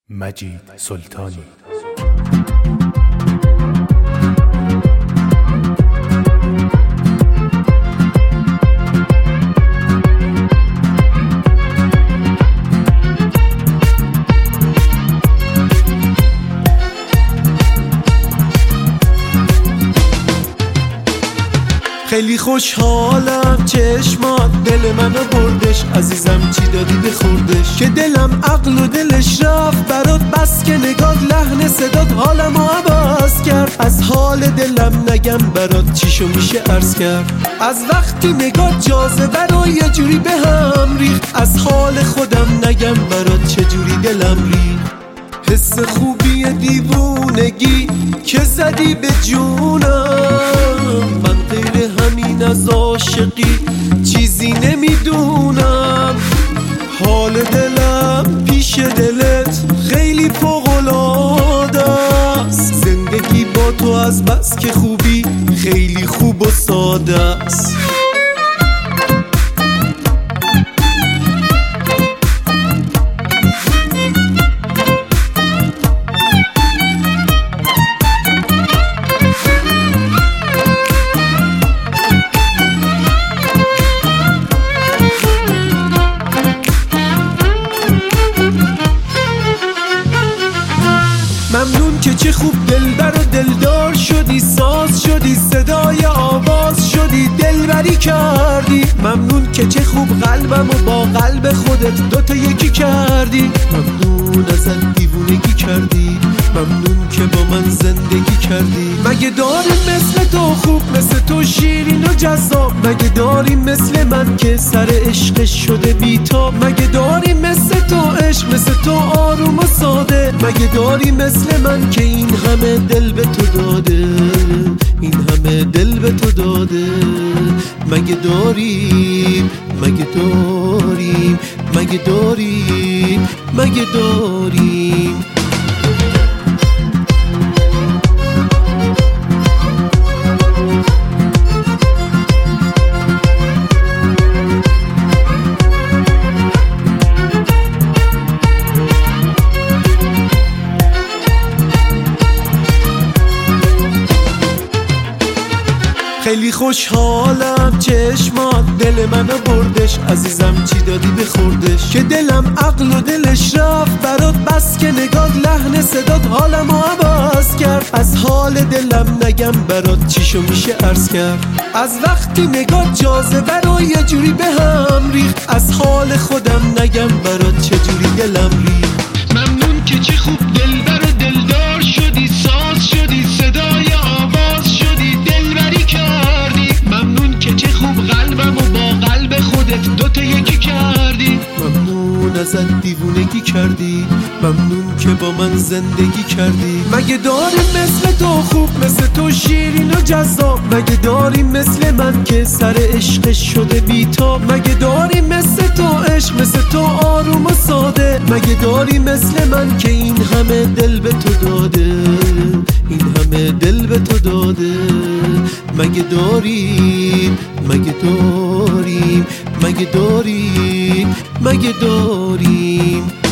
مجید سلطانی. خیلی خوشحالم چشمات دل منو بردش، عزیزم چی دادی بخوردش که دلم عقل و دلش رفت برات، بس که نگات لحن صدات حالمو عوض کرد. از حال دلم نگم برات چیشو میشه عرض کرد، از وقتی نگات جاذبه رو یه جوری به هم ریخت. از حال خودم نگم برات چجوری دلم ریخت. حس خوبی دیوونگی که زدی به جونم، من غیر همین از عاشقی چیزی نمیدونم. حال دلم پیش دلت خیلی فوق‌العاده است، زندگی با تو از بس که خوبی خیلی خوب و ساده است. ممنون که چه خوب دلبر و دلدار شدی، ساز شدی صدای آواز شدی، دلبری کردی. ممنون که چه خوب قلبم و با قلب خودت دوتا یکی کردی. ممنون ازت دیوونگی کردی، ممنون که با من زندگی کردی. مگه داریم مثل تو خوب، مثل تو شیرین و جذاب؟ مگه داریم مثل من که سر عشقش شده بیتاب؟ مگه داریم مثل تو عشق، مثل تو آروم و ساده؟ مگه داریم مثل من که این همه دل به تو داده، این همه دل به تو داده؟ مگه داریم، مگه داریم، مگه داریم، مگه داریم؟ خیلی خوشحالم چشمات دل منو بردش، عزیزم چی دادی بخوردش که دلم عقل و دلش رفت برات، بس که نگات لحن صدات حالمو عوض کرد. از حال دلم نگم برات چیشو میشه عرض کرد، از وقتی نگات جاذبه رو یه جوری به هم ریخت. از حال خودم نگم برات چجوری دلم ریخت. ممنون که چه خوب دلبر و دلدار شدی، ساز شدی صدای آواز شدی، دلبری کردی. ممنون که چه خوب قلبم و با قلب خودت دوتا یکی کردی. ممنون ازت دیوونگی کردی، ممنون که با من زندگی کردی. مگه داریم مثل تو خوب، مثل تو شیرین و جذاب؟ مگه داریم مثل من که سر عشقش شده بیتاب؟ مگه داریم مثل تو عشق، مثل تو آروم و ساده؟ مگه داریم مثل من که این همه دل به تو داده، این همه دل به تو داده؟ مگه داریم، مگه داریم، مگه داریم، مگه داریم؟